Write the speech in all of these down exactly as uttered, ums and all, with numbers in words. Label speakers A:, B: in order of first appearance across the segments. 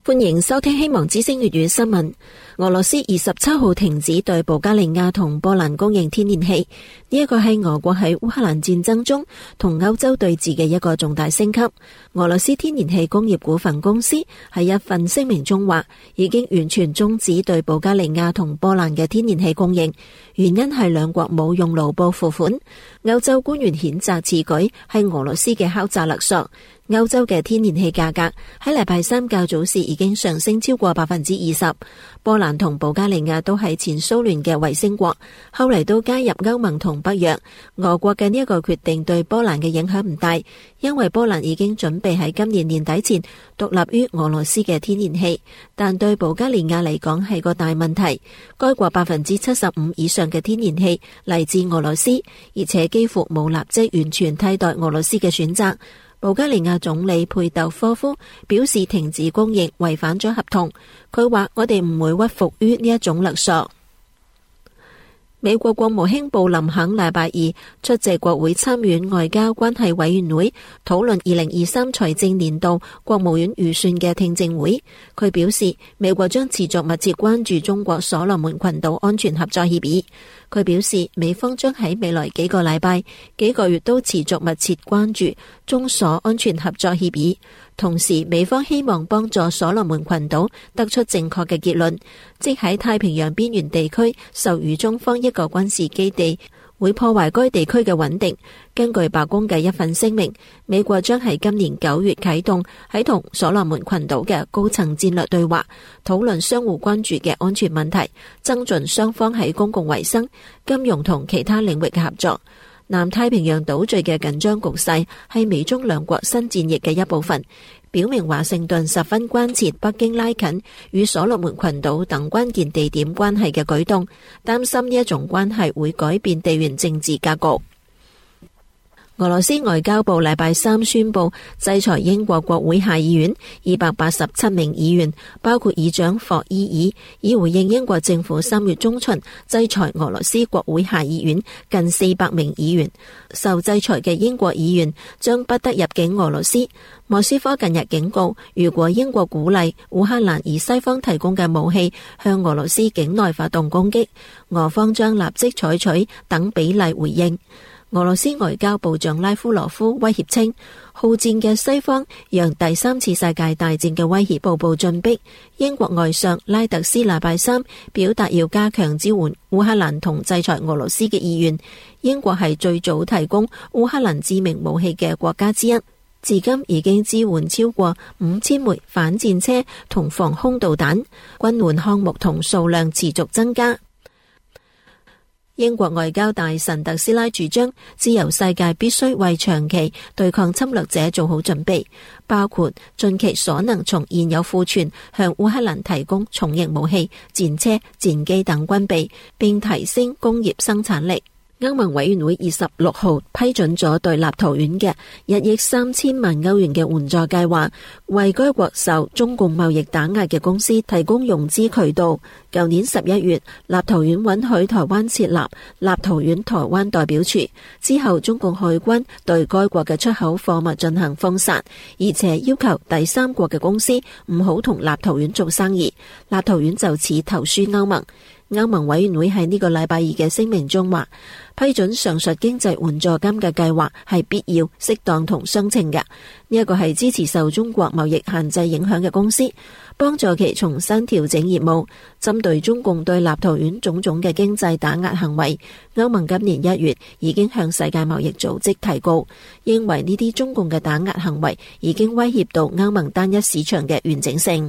A: 歡迎收聽希望之聲粵語新聞。俄羅斯二十七號停止對保加利亞同波蘭供應天然氣，呢一個係俄國喺烏克蘭戰爭中同歐洲對峙嘅一個重大升級。俄羅斯天然氣工業股份公司喺一份聲明中話，已經完全終止對保加利亞同波蘭嘅天然氣供應，原因係兩國冇用盧布付款。歐洲官員譴責此舉係俄羅斯嘅敲詐勒索。歐洲嘅天然氣價格喺禮拜三較早時已經上升超過百分之二十。波蘭同保加利亞都係前蘇聯嘅衛星國，後嚟都加入歐盟同北約。俄國嘅呢一個決定對波蘭嘅影響唔大，因為波蘭已經準備喺今年年底前獨立於俄羅斯嘅天然氣，但對保加利亞嚟講係個大問題。該國百分之七十五以上嘅天然氣嚟自俄羅斯，而且幾乎冇立即完全替代俄羅斯嘅選擇。保加利亞總理佩特科夫表示，停止供應違反咗合同。佢話：我哋唔會屈服於呢一種勒索。美國國務卿布林肯禮拜二出席國會參院外交關係委員會討論二零二三財政年度國務院預算嘅聽證會。佢表示，美國將持續密切關注中國所羅門群島安全合作協議。佢表示，美方將喺未來幾個禮拜、幾個月都持續密切關注中所安全合作協議。同時，美方希望幫助所羅門群島得出正確嘅結論，即喺太平洋邊緣地區授予中方一個軍事基地，會破壞該地區嘅穩定。根據白宮嘅一份聲明，美國將喺今年九月啟動喺同所羅門群島嘅高層戰略對話，討論相互關注嘅安全問題，增進雙方喺公共衛生、金融同其他領域嘅合作。南太平洋島嶼嘅緊張局勢係美中兩國新戰役嘅一部分，表明華盛頓十分關切北京拉近與所羅門群島等關鍵地點關係嘅舉動，擔心呢一種關係會改變地緣政治格局。俄羅斯外交部禮拜三宣布制裁英國國會下議院二百八十七名議員，包括議長霍伊爾，以回應英國政府三月中旬制裁俄羅斯國會下議院近四百名議員。受制裁嘅英國議員將不得入境俄羅斯。莫斯科近日警告，如果英國鼓勵烏克蘭以西方提供嘅武器向俄羅斯境內發動攻擊，俄方將立即採取等比例回應。俄羅斯外交部長拉夫羅夫威脅稱，好戰嘅西方讓第三次世界大戰嘅威脅步步進逼。英國外相拉特斯禮拜三表達要加強支援烏克蘭同制裁俄羅斯嘅意願。英國係最早提供烏克蘭致命武器嘅國家之一，至今已經支援超過五千枚反戰車同防空導彈，軍援項目同數量持續增加。英國外交大臣特斯拉主張，自由世界必須為長期對抗侵略者做好準備，包括盡其所能從現有庫存向烏克蘭提供重型武器、戰車、戰機等軍備，並提升工業生產力。歐盟委員會二十六號批准咗對立陶宛嘅一億三千萬歐元嘅援助計劃，為該國受中共貿易打壓嘅公司提供融資渠道。舊年十一月，立陶宛允許台灣設立立陶宛台灣代表處，之後中共海軍對該國嘅出口貨物進行封殺，而且要求第三國嘅公司唔好同立陶宛做生意。立陶宛就此投書歐盟。歐盟委員會喺呢個禮拜二嘅聲明中話，批准上述經濟援助金嘅計劃係必要、適當同相稱嘅。呢一個係支持受中國貿易限制影響嘅公司，幫助其重新調整業務。針對中共對立陶宛種種嘅經濟打壓行為，歐盟今年一月已經向世界貿易組織提告，認為呢啲中共嘅打壓行為已經威脅到歐盟單一市場嘅完整性。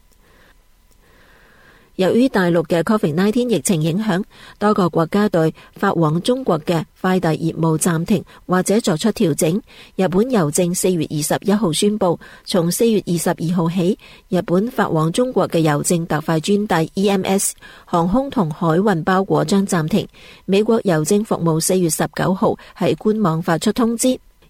A: 由於大陸嘅 covid 十九 疫情影響，多個國家對發往中國嘅快遞業務暫停或者作出調整。日本郵政四月二十一號宣布，從四月二十二號起，日本發往中國嘅郵政特快專遞 E M S、航空同海運包裹將暫停。美國郵政服務四月十九號喺官網發出通知，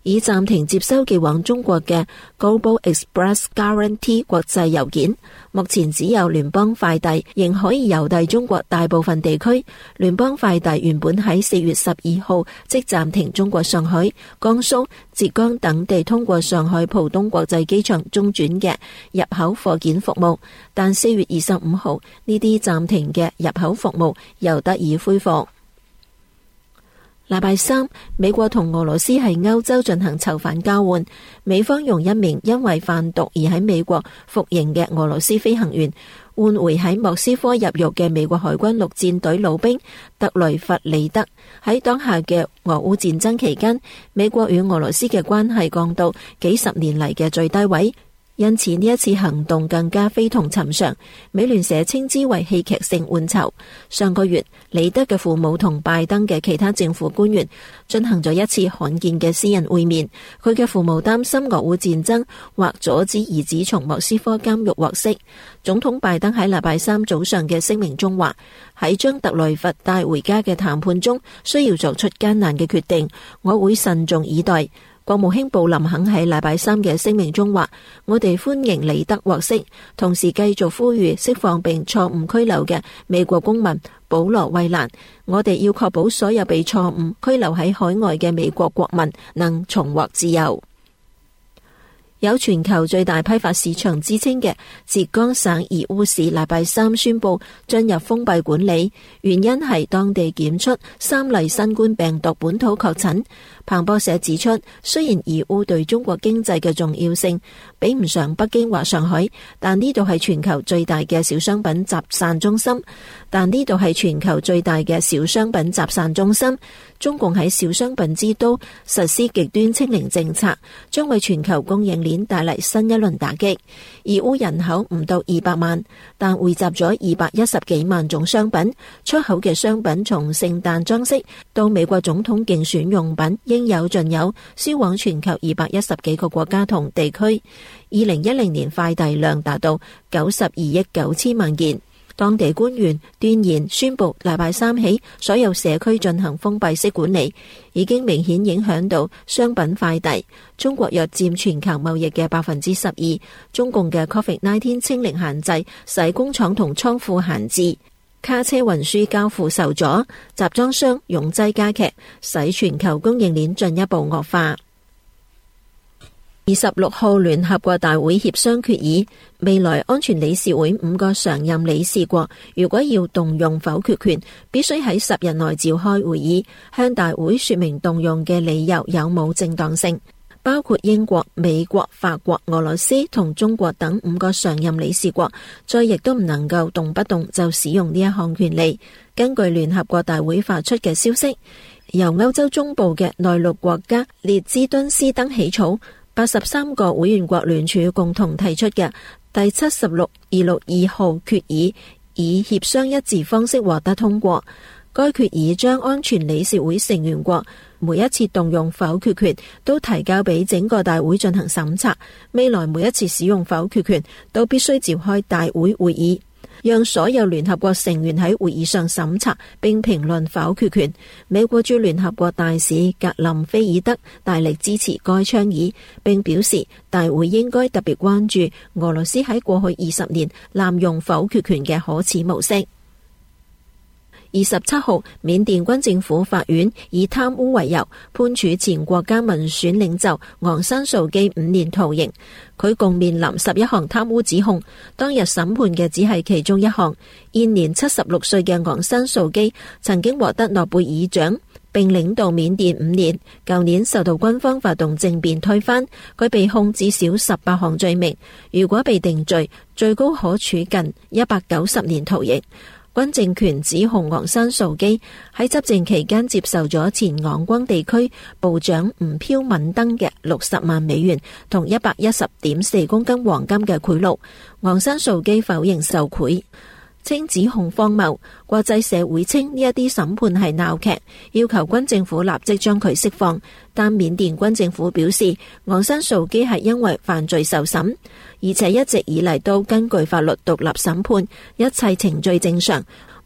A: 已暫停接收寄往中國嘅 Global Express Guarantee 國際郵件，目前只有聯邦快遞仍可以郵遞中國大部分地區。聯邦快遞原本喺四月十二號即暫停中國上海、江蘇、浙江等地通過上海浦東國際機場中轉嘅入口貨件服務，但四月二十五號呢啲暫停嘅入口服務又得以恢復。禮拜三，美國同俄羅斯喺歐洲進行囚犯交換，美方用一名因為販毒而喺美國服刑嘅俄羅斯飛行員換回喺莫斯科入獄嘅美國海軍陸戰隊老兵特雷弗里德。喺當下嘅俄烏戰爭期間，美國與俄羅斯嘅關係降到幾十年嚟嘅最低位，因此呢一次行動更加非同尋常。美聯社稱之為戲劇性換囚。上個月，李德嘅父母同拜登嘅其他政府官員進行咗一次罕見嘅私人會面。佢嘅父母擔心俄烏戰爭或阻止兒子從莫斯科監獄獲釋。總統拜登喺禮拜三早上嘅聲明中話，喺將特雷弗帶回家嘅談判中需要作出艱難嘅決定，我會慎重以待。國務卿布林肯喺禮拜三嘅聲明中話，我哋歡迎李德獲釋，同時繼續呼籲釋放並錯誤拘留嘅美國公民保羅·惠蘭。我哋要確保所有被錯誤拘留喺海外嘅美國國民能重獲自由。有全球最大批發市場之稱嘅浙江省義烏市禮拜三宣布進入封閉管理，原因係當地檢出三例新冠病毒本土確診。彭博社指出，雖然義烏對中國經濟嘅重要性比唔上北京或上海，但呢度係全球最大嘅小商品集散中心。但呢度係全球最大嘅小商品集散中心。中共喺小商品之都實施極端清零政策，將為全球供應鏈帶嚟新一輪打擊。義烏人口唔到二百萬，但匯集咗二百一十幾萬種商品，出口嘅商品從聖誕裝飾到美國總統競選用品，應有盡有，銷往全球二百一十幾個國家同地區。二零一零年快遞量達到九十二億九千萬件。當地官員斷言宣布，禮拜三起所有社區進行封閉式管理，已經明顯影響到商品快遞。中國約佔全球貿易嘅百分之十二。中共嘅 Covid 十九 清零限制使工廠同倉庫閒置，卡車運輸交付受阻，集裝箱擁擠加劇，使全球供應鏈進一步惡化。二十六號聯合國大會協商決議，未來安全理事會五個常任理事國如果要動用否決權，必須喺十日內召開會議，向大會說明動用嘅理由有冇正當性。包括英國、美國、法國、俄羅斯同中國等五個常任理事國，再亦都唔能夠動不動就使用呢一項權利。根據聯合國大會發出嘅消息，由歐洲中部嘅內陸國家列支敦斯登起草，八十三個會員國聯署共同提出嘅第七十六二六二號決議，以協商一致方式獲得通過。該決議將安全理事會成員國每一次動用否決權都提交俾整個大會進行審查，未來每一次使用否決權都必須召開大會會議，讓所有聯合國成員喺會議上審查並評論否決權。美國駐聯合國大使格林菲爾德大力支持該倡議，並表示大會應該特別關注俄羅斯喺過去二十年濫用否決權嘅可恥模式。二十七號，緬甸軍政府法院以貪污為由判處前國家民選領袖昂山素基五年徒刑，佢共面臨十一項貪污指控。當日審判嘅只係其中一項。現年七十六歲嘅昂山素基曾經獲得諾貝爾獎，並領導緬甸五年。舊年受到軍方發動政變推翻，佢被控至少十八項罪名，如果被定罪，最高可處近一百九十年徒刑。軍政權指控昂山素基喺執政期間接受咗前昂軍地區部長吳飄敏登嘅六十萬美元同一百一十點四公斤黃金嘅賄賂。昂山素基否認受賄，稱指控荒謬。國際社會稱呢一啲審判係鬧劇，要求軍政府立即將佢釋放。但緬甸軍政府表示，昂山素基係因為犯罪受審，而且一直以嚟都根據法律獨立審判，一切程序正常，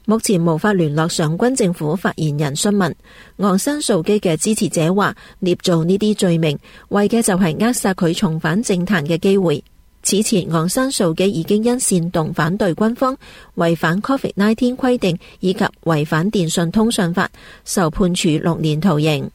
A: 目前無法聯絡上軍政府發言人詢問。昂山素姬嘅支持者話，捏造呢啲罪名，為嘅就係扼殺佢重返政壇嘅機會。此前，昂山素姬已經因煽動反對軍方、違反 Covid 十九 規定以及違反電訊通訊法，受判處六年徒刑。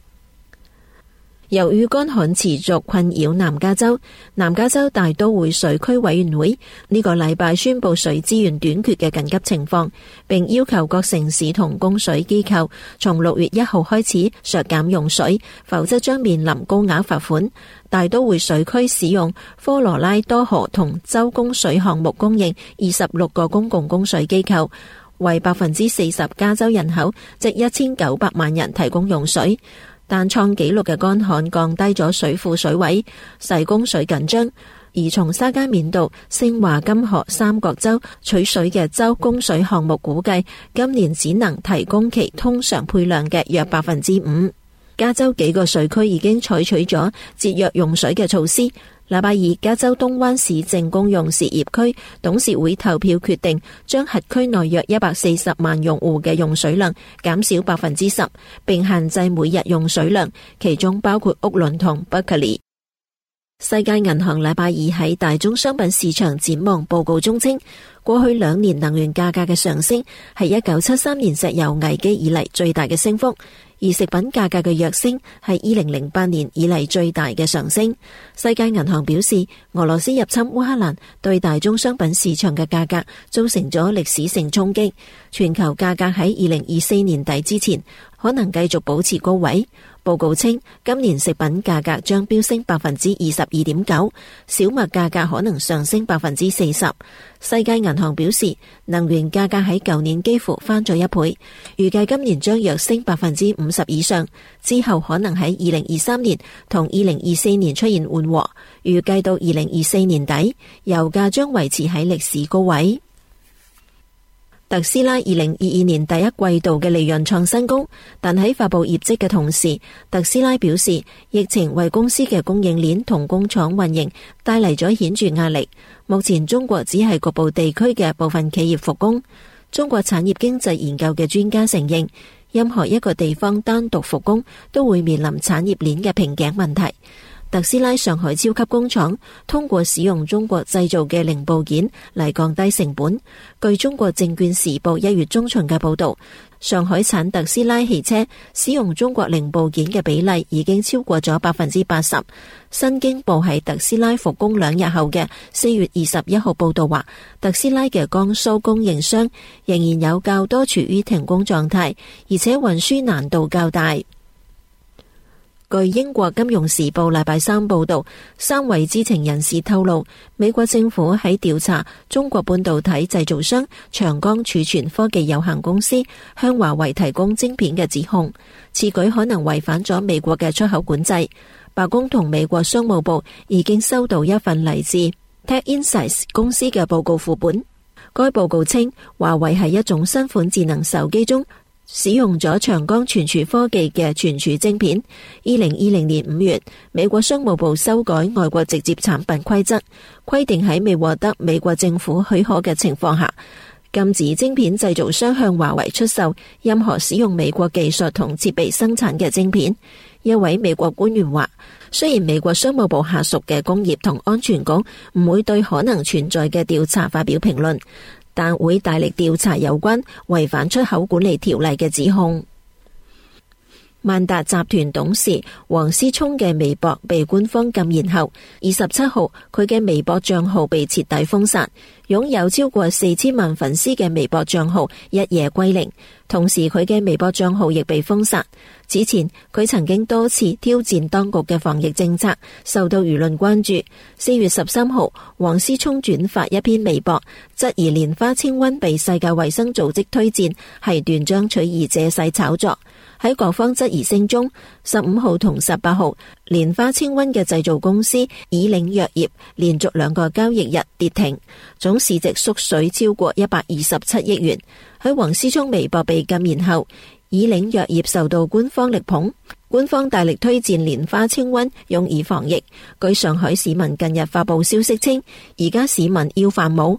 A: 由於乾旱持續困擾南加州，南加州大都會水區委員會呢個禮拜宣布水資源短缺嘅緊急情況，並要求各城市同供水機構從六月一號開始削減用水，否則將面臨高額罰款。大都會水區使用科羅拉多河同州供水項目供應二十六個公共供水機構，為百分之四十加州人口，即一千九百萬人提供用水。但創紀錄嘅乾旱降低咗水庫水位，使供水緊張。而從沙加緬度、聖華金河三角洲取水嘅州供水項目估計，今年只能提供其通常配量嘅約百分之五。加州幾個水區已經採取咗節約用水嘅措施。禮拜二，加州東灣市政公用事業區董事會投票決定，將轄區內約一百四十萬用戶嘅用水量減少百分之十，並限制每日用水量，其中包括屋崙同伯克利。世界銀行禮拜二喺大宗商品市場展望報告中稱，過去兩年能源價格嘅上升係一九七三年石油危機以嚟最大嘅升幅。而食品價格嘅弱升係二零零八年以嚟最大嘅上升。世界銀行表示，俄羅斯入侵烏克蘭對大宗商品市場嘅價格造成咗歷史性衝擊，全球價格喺二零二四年底之前可能繼續保持高位。報告稱，今年食品價格將飆升百分之二十二點九，小麥價格可能上升百分之四十。世界銀行表示，能源價格喺舊年幾乎翻咗一倍，預計今年將躍升百分之五十以上，之後可能喺二零二三年同二零二四年出現緩和。預計到二零二四年底，油價將維持喺歷史高位。特斯拉二零二二年第一季度嘅利潤創新高，但喺發佈業績嘅同時，特斯拉表示疫情為公司嘅供應鏈同工廠運營帶嚟咗顯著壓力。目前中國只係局部地區嘅部分企業復工。中國產業經濟研究嘅專家承認，任何一個地方單獨復工都會面臨產業鏈嘅瓶頸問題。特斯拉上海超級工廠通過使用中國製造嘅零部件嚟降低成本。據中國證券時報一月中旬嘅報道，上海產特斯拉汽車使用中國零部件嘅比例已經超過咗百分之八十。新京報喺特斯拉復工兩日後嘅四月二十一號報道話，特斯拉嘅江蘇供應商仍然有較多處於停工狀態，而且運輸難度較大。據英國金融時報禮拜三報道，三位知情人士透露，美國政府喺調查中國半導體製造商長江儲存科技有限公司向華為提供晶片嘅指控，此舉可能違反咗美國嘅出口管制。白宮同美國商務部已經收到一份嚟自 Tech Insights 公司嘅報告副本，該報告稱華為喺一種新款智能手機中使用咗長江存儲科技嘅存儲晶片。二零二零年五月，美國商務部修改外國直接產品規則，規定喺未獲得美國政府許可嘅情況下，禁止晶片製造商向華為出售任何使用美國技術同設備生產嘅晶片。一位美國官員話，雖然美國商務部下屬嘅工業同安全局唔會對可能存在嘅調查發表評論，但會大力調查有關違反出口管理條例嘅指控。萬達集團董事王思聰嘅微博被官方禁言後，二十七號佢嘅微博賬號被徹底封殺，擁有超過四千萬粉絲嘅微博賬號一夜歸零，同時佢嘅微博賬號亦被封殺。此前佢曾經多次挑戰當局嘅防疫政策，受到輿論關注。四月十三號，王思聰轉發一篇微博，質疑蓮花清瘟被世界衛生組織推薦係斷章取義借勢炒作。喺各方質疑聲中，十五號同十八號，蓮花清瘟嘅製造公司以嶺藥業連續兩個交易日跌停，總市值縮水超過一百二十七億元。喺王思聰微博被禁言後，以嶺藥業受到官方力捧，官方大力推薦蓮花清瘟用以防疫。據上海市民近日發佈消息稱，而家市民要繁冇，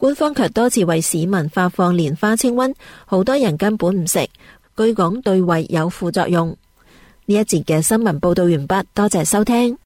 A: 官方卻多次為市民發放蓮花清瘟，好多人根本唔食，據講對胃有副作用。呢一節嘅新聞報道完畢，多謝收聽。